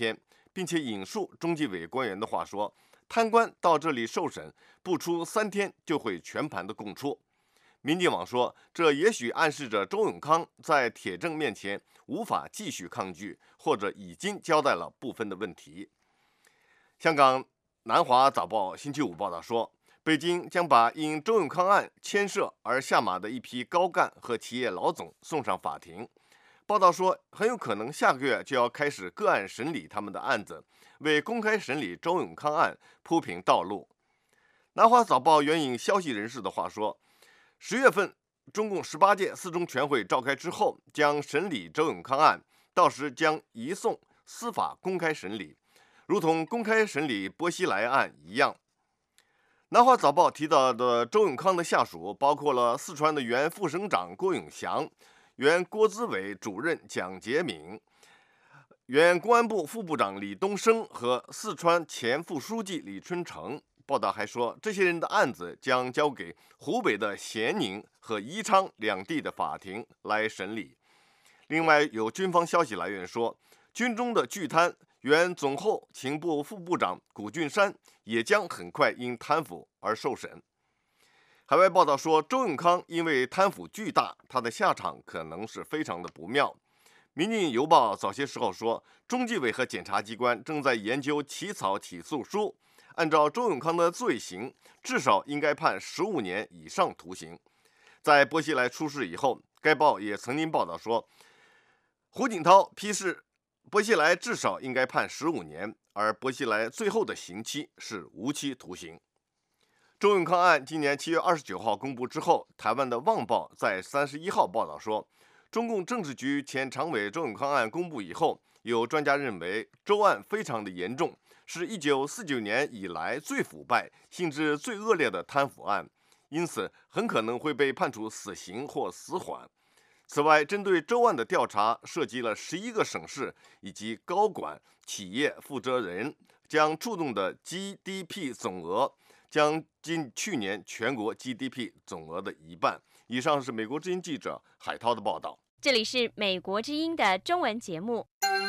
并且引述中纪委官员的话说，贪官到这里受审，不出三天就会全盘的供出。民进网说，这也许暗示着周永康在铁证面前无法继续抗拒，或者已经交代了部分的问题。香港南华早报星期五报道说，北京将把因周永康案牵涉而下马的一批高干和企业老总送上法庭。报道说，很有可能下个月就要开始个案审理他们的案子，为公开审理周永康案铺平道路。南华早报援引消息人士的话说，十月份中共十八届四中全会召开之后，将审理周永康案，到时将移送司法公开审理，如同公开审理薄熙来案一样。南华早报提到的周永康的下属包括了四川的原副省长郭永祥、原国资委主任蒋洁敏、原公安部副部长李东生和四川前副书记李春城。报道还说，这些人的案子将交给湖北的咸宁和宜昌两地的法庭来审理。另外，有军方消息来源说，军中的巨贪原总后勤部副部长谷俊山也将很快因贪腐而受审。海外报道说，周永康因为贪腐巨大，他的下场可能是非常的不妙。民进邮报早些时候说，中纪委和检察机关正在研究起草起诉书，按照周永康的罪行，至少应该判十五年以上徒刑。在薄熙来出事以后，该报也曾经报道说，胡锦涛批示薄熙来至少应该判十五年，而薄熙来最后的刑期是无期徒刑。周永康案今年七月二十九号公布之后，台湾的《旺报》在三十一号报道说，中共政治局前常委周永康案公布以后，有专家认为周案非常的严重，是一九四九年以来最腐败、性质最恶劣的贪腐案，因此很可能会被判处死刑或死缓。此外，针对周案的调查涉及了十一个省市以及高管、企业负责人，将触动的 G D P 总额将近去年全国 G D P 总额的一半。以上是美国之音记者海涛的报道。 这里是美国之音的中文节目。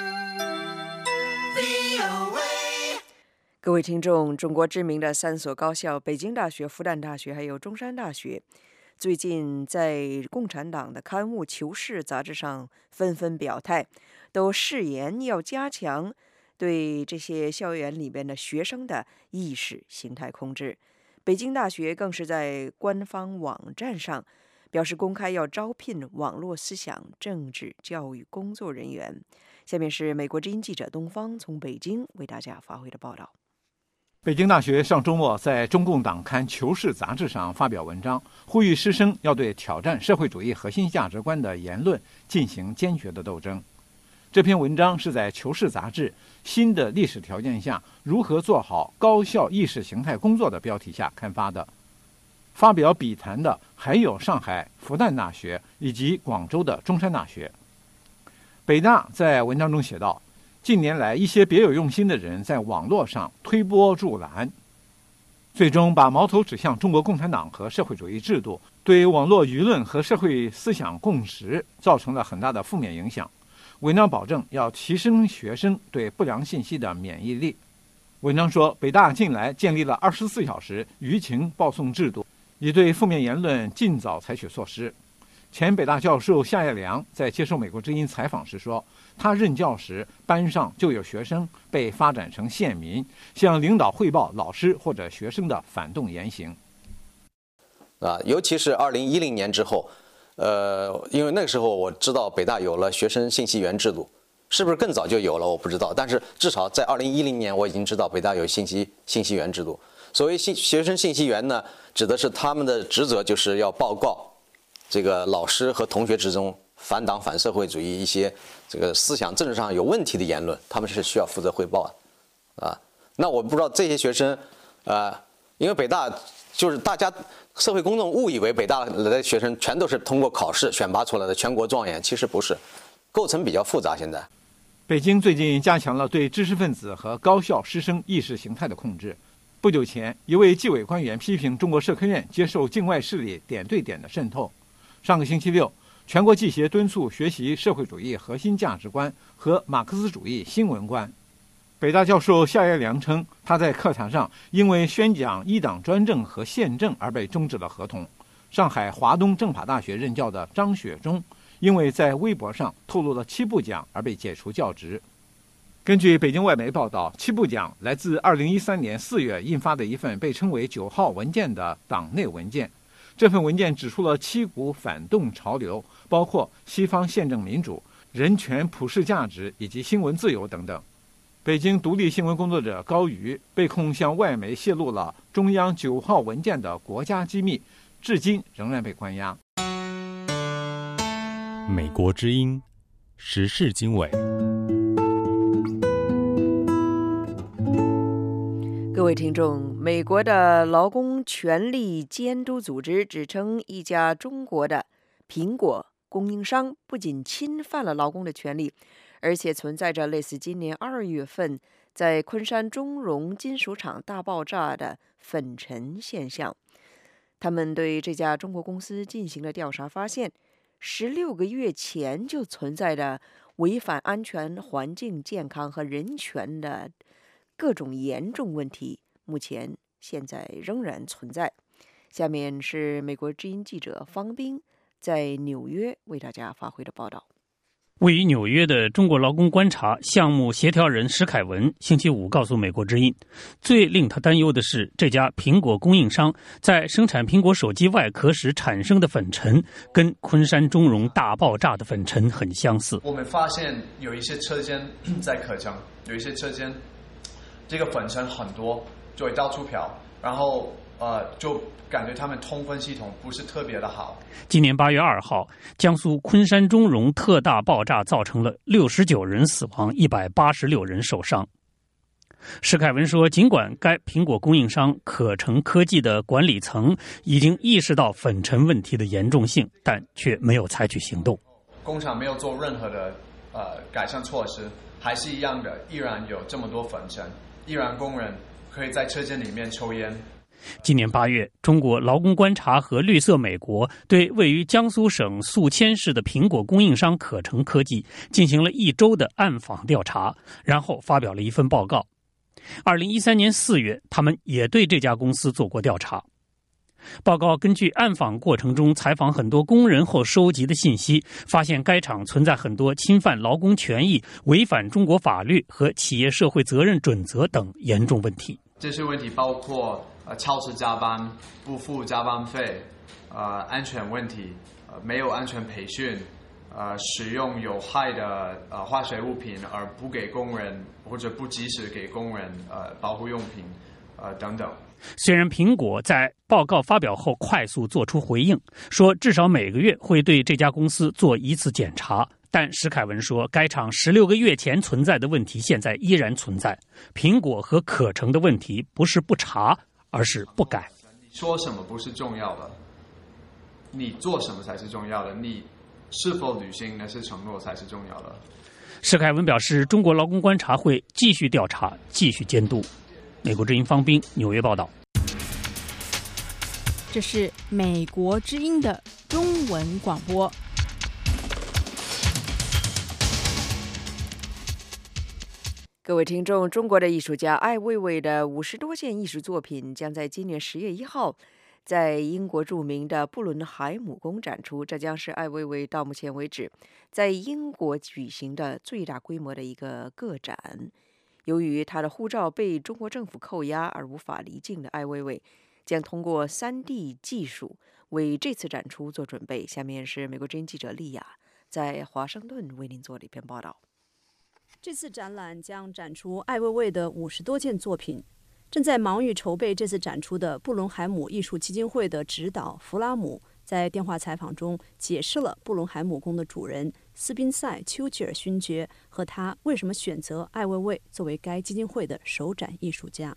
各位听众，中国知名的三所高校北京大学、复旦大学还有中山大学，最近在共产党的刊物《求是》杂志上纷纷表态，都誓言要加强对这些校园里边的学生的意识形态控制。北京大学更是在官方网站上表示，公开要招聘网络思想政治教育工作人员。下面是美国之音记者东方从北京为大家发回的报道。 北京大学上周末在中共党刊《求是》杂志上发表文章，呼吁师生要对挑战社会主义核心价值观的言论进行坚决的斗争。这篇文章是在《求是》杂志新的历史条件下如何做好高校意识形态工作的标题下刊发的。发表笔谈的还有上海复旦大学以及广州的中山大学。北大在文章中写道，近年来一些别有用心的人在网络上推波助澜，最终把矛头指向中国共产党和社会主义制度，对网络舆论和社会思想共识造成了很大的负面影响。文章保证要提升学生对不良信息的免疫力。文章说，北大近来建立了二十四小时舆情报送制度，以对负面言论尽早采取措施。前北大教授夏业良在接受美国之音采访时说，他任教时班上就有学生被发展成县民，向领导汇报老师或者学生的反动言行。 啊，尤其是二零一零年之后，呃，因为那个时候我知道北大有了学生信息源制度，是不是更早就有了我不知道，但是至少在二零一零年我已经知道北大有信息信息源制度。所谓信学生信息源呢，指的是他们的职责就是要报告这个老师和同学之中反党反社会主义一些这个思想政治上有问题的言论，他们是需要负责汇报的啊。那我不知道这些学生，呃，因为北大就是大家社会公众误以为北大来的学生全都是通过考试选拔出来的全国状元，其实不是，构成比较复杂。现在， 北京最近加强了对知识分子和高校师生意识形态的控制。不久前，一位纪委官员批评中国社科院接受境外势力点对点的渗透。上个星期六，全国纪协敦促学习社会主义核心价值观和马克思主义新闻观。 北大教授夏业良称，他在课堂上因为宣讲一党专政和宪政而被终止了合同。上海华东政法大学任教的张雪忠，因为在微博上透露了七部奖而被解除教职。根据北京外媒报道，七部奖来自二零一三年四月印发的一份被称为九号文件的党内文件。这份文件指出了七股反动潮流，包括西方宪政民主、人权普世价值以及新闻自由等等。北京独立新闻工作者高瑜被控向外媒泄露了中央九号文件的国家机密，至今仍然被关押。 美国之音时事经纬。 各位听众，美国的劳工权利监督组织指称，一家中国的苹果供应商不仅侵犯了劳工的权利，而且存在着类似今年二月份在昆山中荣金属厂大爆炸的粉尘现象。他们对这家中国公司进行了调查，发现十六个月前就存在着违反安全、环境、健康和人权的各种严重问题，目前现在仍然存在。下面是美国之音记者方斌在纽约为大家发回的报道。 位于纽约的中国劳工观察项目协调人石凯文星期五告诉美国之音，最令他担忧的是，这家苹果供应商在生产苹果手机外壳时产生的粉尘跟昆山中荣大爆炸的粉尘很相似。 我们发现有一些车间在壳层，有一些车间这个粉尘很多，就会到处飘，然后呃，就感觉他们通风系统不是特别的好。 今年八月二号，江苏昆山中荣特大爆炸造成了六十九人死亡，一百八十六人受伤。石凯文说，尽管该苹果供应商可成科技的管理层已经意识到粉尘问题的严重性，但却没有采取行动。 工厂没有做任何的呃改善措施，还是一样的，依然有这么多粉尘，依然工人可以在车间里面抽烟。 今年八月，中国劳工观察和绿色美国对位于江苏省宿迁市的苹果供应商可成科技进行了一周的暗访调查，然后发表了一份报告。二零一三年四月，他们也对这家公司做过调查。报告根据暗访过程中采访很多工人后收集的信息，发现该厂存在很多侵犯劳工权益、违反中国法律和企业社会责任准则等严重问题。 这些问题包括呃超时加班、不付加班费、呃安全问题、呃没有安全培训、呃使用有害的呃化学物品而不给工人或者不及时给工人呃保护用品呃等等。 虽然苹果在报告发表后快速做出回应，说至少每个月会对这家公司做一次检查，但石凯文说，该厂十六个月前存在的问题现在依然存在。苹果和可成的问题不是不查，而是不改。 你说什么不是重要的，你做什么才是重要的，你是否履行那些承诺才是重要的。 石凯文表示，中国劳工观察会继续调查，继续监督。美国之音方斌纽约报道。 这是美国之音的中文广播。 各位听众，中国的艺术家艾未未的五十多件艺术作品将在今年十月一号在英国著名的布伦海姆宫展出，这将是艾未未到目前为止在英国举行的最大规模的一个个展。由于他的护照被中国政府扣押而无法离境的艾未未，将通过 三 D 技术为这次展出做准备。下面是美国之音记者丽亚在华盛顿为您做的一篇报道。 这次展览将展出艾未未的五十多件作品。正在忙于筹备这次展出的布伦海姆艺术基金会的指导弗拉姆在电话采访中解释了布伦海姆宫的主人斯宾塞丘吉尔勋爵和他为什么选择艾未未作为该基金会的首展艺术家。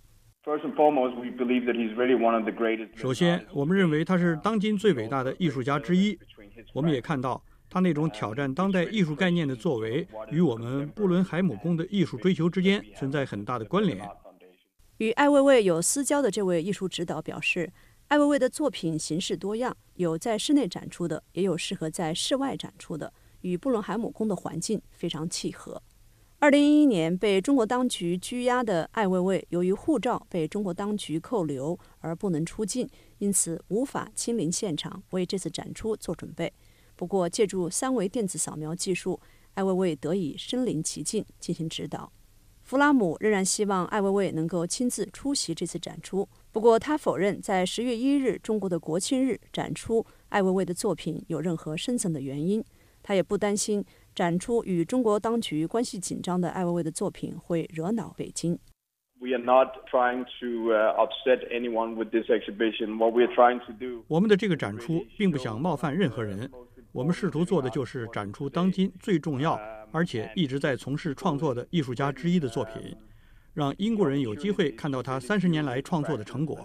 首先，我们认为他是当今最伟大的艺术家之一。我们也看到他那种挑战当代艺术概念的作为与我们布伦海姆宫的艺术追求之间存在很大的关联。 与艾未未有私交的这位艺术指导表示，艾未未的作品形式多样，有在室内展出的，也有适合在室外展出的，与布伦海姆宫的环境非常契合。 二零一一年被中国当局拘押的艾未未，由于护照被中国当局扣留而不能出境，因此无法亲临现场为这次展出做准备。不过，借助三维电子扫描技术，艾未未得以身临其境进行指导。弗拉姆仍然希望艾未未能够亲自出席这次展出，不过他否认在十月一日中国的国庆日展出艾未未的作品有任何深层的原因。他也不担心展出与中国当局关系紧张的艾未未的作品会惹恼北京。 We are not trying to upset anyone with this exhibition. What we are trying to do. 我们的这个展出并不想冒犯任何人，我们试图做的就是展出当今最重要而且一直在从事创作的艺术家之一的作品，让英国人有机会看到他三十年来创作的成果。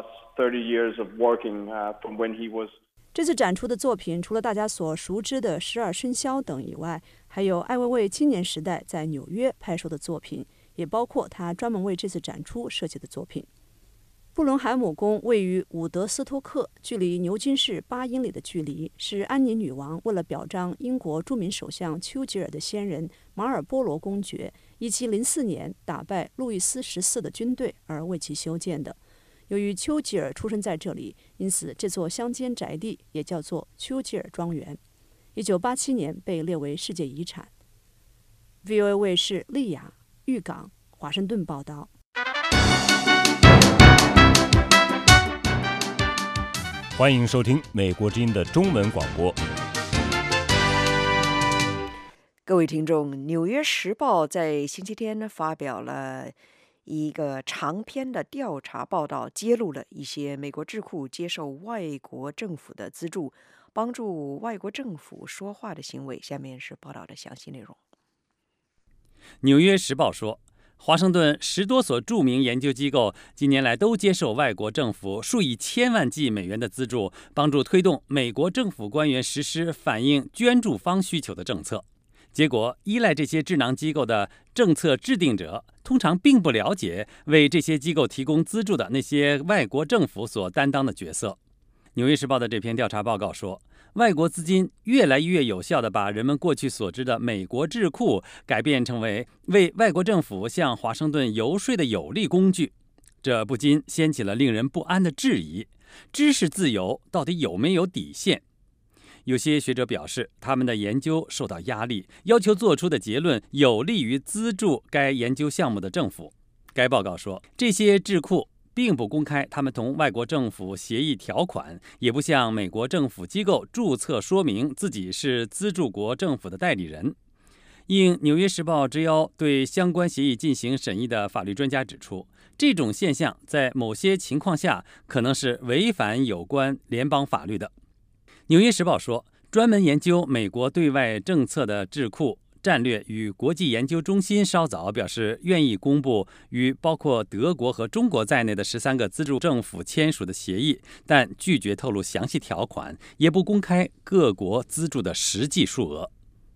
这次展出的作品除了大家所熟知的十二生肖等以外，还有艾未未青年时代在纽约拍摄的作品，也包括他专门为这次展出设计的作品。布伦海姆宫位于伍德斯托克，距离牛津市八英里的距离，是安妮女王为了表彰英国著名首相丘吉尔的先人马尔波罗公爵一七零四年打败路易斯十四的军队而为其修建的。由于丘吉尔出生在这里，因此这座乡间宅地也叫做丘吉尔庄园。一九八七年被列为世界遗产。V O A 卫视利雅、玉港、华盛顿报道。 欢迎收听美国之音的中文广播。 各位听众，《纽约时报》在星期天发表了一个长篇的调查报道，揭露了一些美国智库接受外国政府的资助，帮助外国政府说话的行为。下面是报道的详细内容。 纽约时报说，华盛顿十多所著名研究机构近年来都接受外国政府数以千万计美元的资助，帮助推动美国政府官员实施反映捐助方需求的政策。结果，依赖这些智囊机构的政策制定者通常并不了解为这些机构提供资助的那些外国政府所担当的角色。纽约时报的这篇调查报告说，外国资金越来越有效地把人们过去所知的美国智库改变成为为外国政府向华盛顿游说的有力工具，这不禁掀起了令人不安的质疑：知识自由到底有没有底线？有些学者表示，他们的研究受到压力，要求做出的结论有利于资助该研究项目的政府。该报告说，这些智库并不公开他们同外国政府协议条款，也不向美国政府机构注册说明自己是资助国政府的代理人。应《纽约时报》之邀对相关协议进行审议的法律专家指出，这种现象在某些情况下可能是违反有关联邦法律的。《纽约时报》说，专门研究美国对外政策的智库战略与国际研究中心稍早表示愿意公布与包括德国和中国在内的十三个资助政府签署的协议，但拒绝透露详细条款，也不公开各国资助的实际数额。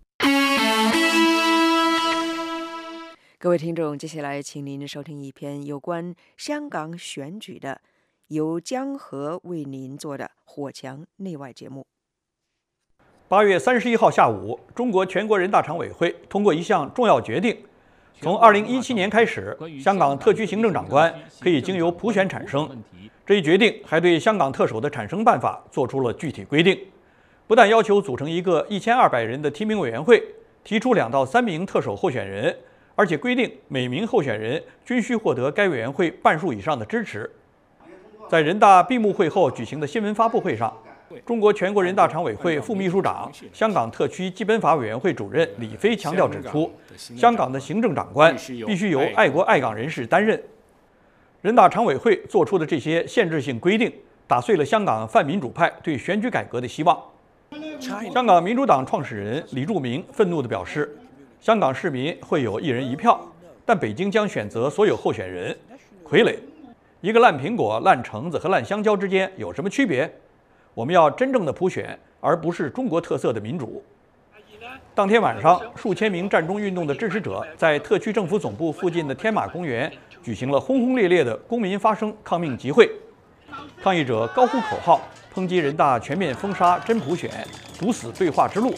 各位听众，接下来请您收听一篇有关香港选举的，由江河为您做的火墙内外节目。 八月三十一号下午，中国全国人大常委会通过一项重要决定，从二零一七年开始，香港特区行政长官可以经由普选产生。这一决定还对香港特首的产生办法做出了具体规定，不但要求组成一个一千二百人的提名委员会，提出两到三名特首候选人，而且规定每名候选人均需获得该委员会半数以上的支持。在人大闭幕会后举行的新闻发布会上，中国全国人大常委会副秘书长、香港特区基本法委员会主任李飞强调指出，香港的行政长官必须由爱国爱港人士担任。人大常委会做出的这些限制性规定，打碎了香港泛民主派对选举改革的希望。香港民主党创始人李柱铭愤怒地表示，香港市民会有一人一票，但北京将选择所有候选人。傀儡，一个烂苹果、烂橙子和烂香蕉之间有什么区别？我们要真正的普选，而不是中国特色的民主。当天晚上，数千名占中运动的支持者在特区政府总部附近的天马公园举行了轰轰烈烈的公民发声抗命集会。抗议者高呼口号，抨击人大全面封杀真普选，堵死对话之路，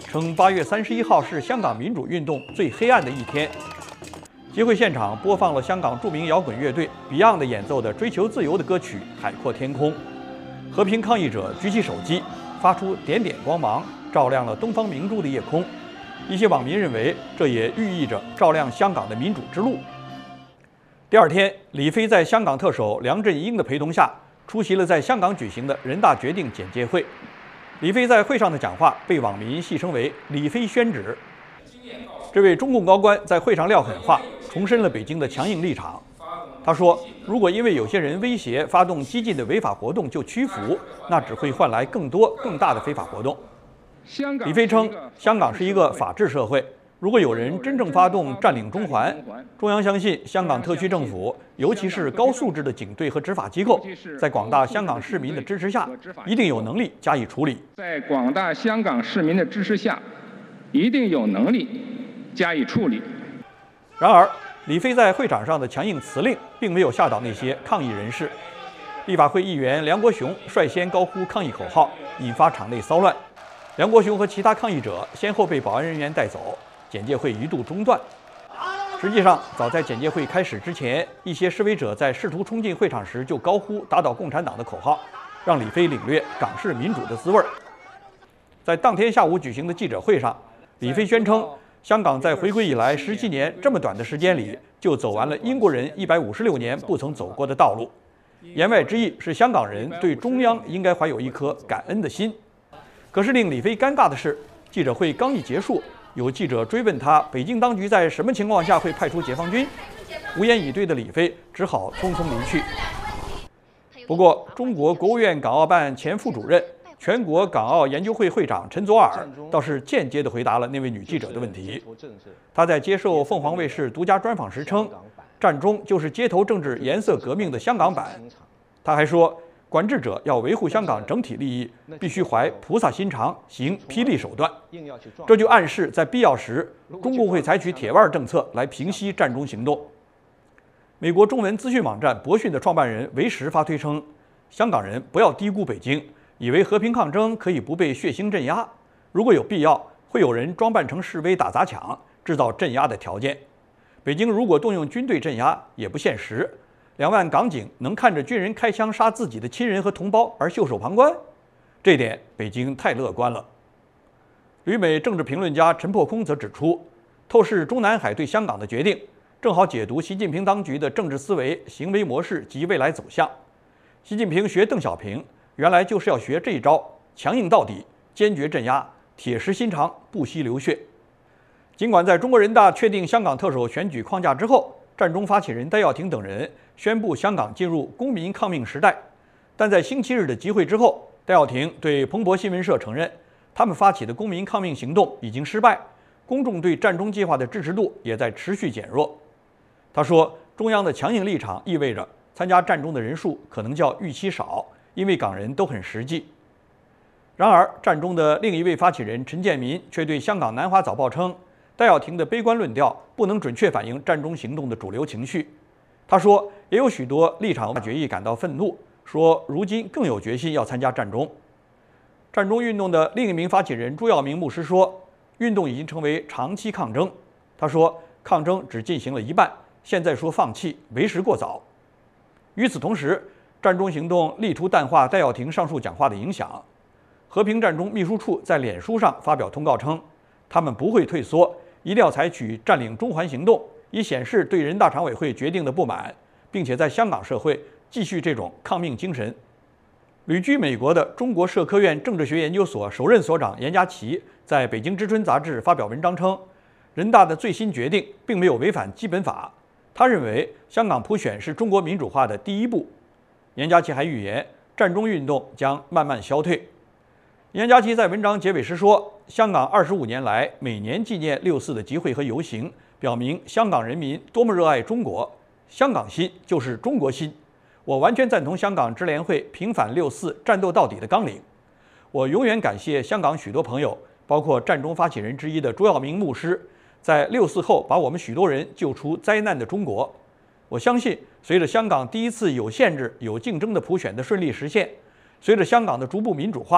称八月三十一号是香港民主运动最黑暗的一天。集会现场播放了香港著名摇滚乐队 Beyond 演奏的追求自由的歌曲《海阔天空》。和平抗议者举起手机，发出点点光芒，照亮了东方明珠的夜空。一些网民认为，这也寓意着照亮香港的民主之路。第二天，李飞在香港特首梁振英的陪同下，出席了在香港举行的人大决定简介会。李飞在会上的讲话被网民戏称为“李飞宣旨”。这位中共高官在会上撂狠话，重申了北京的强硬立场。他说，如果因为有些人威胁发动激进的违法活动就屈服，那只会换来更多更大的非法活动。李飞称，香港是一个法治社会，如果有人真正发动占领中环，中央相信香港特区政府，尤其是高素质的警队和执法机构，在广大香港市民的支持下，一定有能力加以处理。 在广大香港市民的支持下，一定有能力加以处理。 然而，李飞在会场上的强硬辞令，并没有吓倒那些抗议人士。立法会议员梁国雄率先高呼抗议口号，引发场内骚乱。梁国雄和其他抗议者先后被保安人员带走，简介会一度中断。实际上，早在简介会开始之前，一些示威者在试图冲进会场时就高呼打倒共产党的口号，让李飞领略港式民主的滋味。在当天下午举行的记者会上，李飞宣称，香港在回归以来十七年这么短的时间里，就走完了英国人一百五十六年不曾走过的道路。言外之意是，香港人对中央应该怀有一颗感恩的心。可是令李飞尴尬的是，记者会刚一结束，有记者追问他，北京当局在什么情况下会派出解放军？无言以对的李飞只好匆匆离去。不过，中国国务院港澳办前副主任、全国港澳研究会会长陈佐洱倒是间接地回答了那位女记者的问题。他在接受凤凰卫视独家专访时称，战中就是街头政治颜色革命的香港版。他还说，管制者要维护香港整体利益，必须怀菩萨心肠，行霹雳手段。这就暗示在必要时，中共会采取铁腕政策来平息战中行动。美国中文资讯网站博讯的创办人维时发推称，香港人不要低估北京，以为和平抗争可以不被血腥镇压，如果有必要，会有人装扮成示威打砸抢，制造镇压的条件。北京如果动用军队镇压，也不现实。两万港警能看着军人开枪杀自己的亲人和同胞而袖手旁观？这点北京太乐观了。旅美政治评论家陈破空则指出，透视中南海对香港的决定，正好解读习近平当局的政治思维、行为模式及未来走向。习近平学邓小平，原来就是要学这一招，强硬到底，坚决镇压，铁石心肠，不惜流血。尽管在中国人大确定香港特首选举框架之后，战中发起人戴耀廷等人宣布香港进入公民抗命时代，但在星期日的集会之后，戴耀廷对彭博新闻社承认，他们发起的公民抗命行动已经失败，公众对战中计划的支持度也在持续减弱。他说，中央的强硬立场意味着参加战中的人数可能较预期少，因为港人都很实际。然而，战中的另一位发起人陈建民却对香港南华早报称，戴耀廷的悲观论调不能准确反映战中行动的主流情绪。他说，也有许多立场决议感到愤怒，说如今更有决心要参加战中。战中运动的另一名发起人朱耀明牧师说，运动已经成为长期抗争。他说，抗争只进行了一半，现在说放弃为时过早。与此同时，战中行动力图淡化戴耀廷上述讲话的影响。和平战中秘书处在脸书上发表通告称，他们不会退缩，一定要采取占领中环行动，以显示对人大常委会决定的不满，并且在香港社会继续这种抗命精神。旅居美国的中国社科院政治学研究所首任所长严家琪在北京之春杂志发表文章称，人大的最新决定并没有违反基本法。他认为，香港普选是中国民主化的第一步。严家琪还预言，战中运动将慢慢消退。严家琪在文章结尾时说，香港二十五年来每年纪念六四的集会和游行，表明香港人民多么热爱中国，香港心就是中国心。我完全赞同香港支联会平反六四、战斗到底的纲领。我永远感谢香港许多朋友，包括战中发起人之一的朱耀明牧师，在六四后把我们许多人救出灾难的中国。我相信，随着香港第一次有限制、有竞争的普选的顺利实现，随着香港的逐步民主化，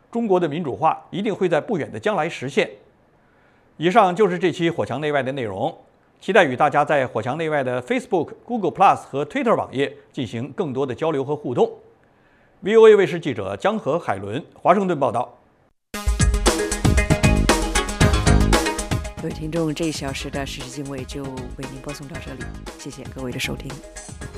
中国的民主化一定会在不远的将来实现。以上就是这期火墙内外的内容，期待与大家在火墙内外的 Facebook、Google Plus 和 Twitter 网页进行更多的交流和互动。V O A 卫视记者江河、海伦，华盛顿报道。 各位听众，这一小时的时事经纬就为您播送到这里，谢谢各位的收听。